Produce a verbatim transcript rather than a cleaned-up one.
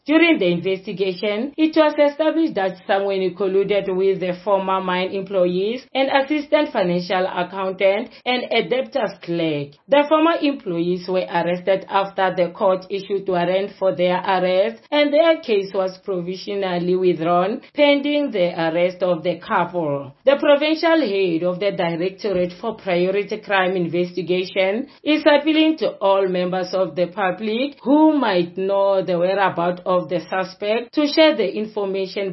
During the investigation, it was established that Samweni colluded with the former mine employees, an assistant financial accountant, and a debtors clerk. The former employees were arrested after the court issued warrant for their arrest, and their case was provisionally withdrawn pending the arrest of the couple. The provincial head of the Directorate for Priority Crime Investigation is appealing to all members of the public who might know the whereabouts of the suspect to share the information